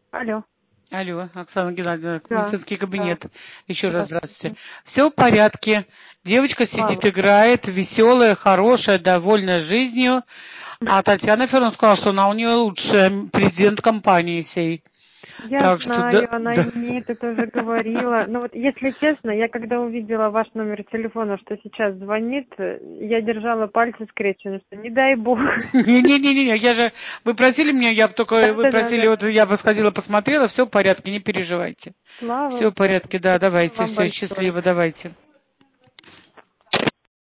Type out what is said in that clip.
Алло. Алло, Оксана Геннадьевна, Да, медицинский да. кабинет. Еще раз здравствуйте. Здравствуйте. Все в порядке. Девочка сидит, Слава. играет, веселая, хорошая, довольная жизнью. А Татьяна Федоровна сказала, что она у нее лучшая президент компании всей. Я Так что да, знаю, она и да. мне это тоже говорила. Но вот, если честно, я когда увидела ваш номер телефона, что сейчас звонит, я держала пальцы скрещены, что не дай бог. Не-не-не, я же, вы просили меня, я бы только, вы просили, Да-да-да. вот я бы сходила, посмотрела, все в порядке, не переживайте. Слава Все в богу. порядке, да, Спасибо давайте, вам все, большое. счастливо, давайте.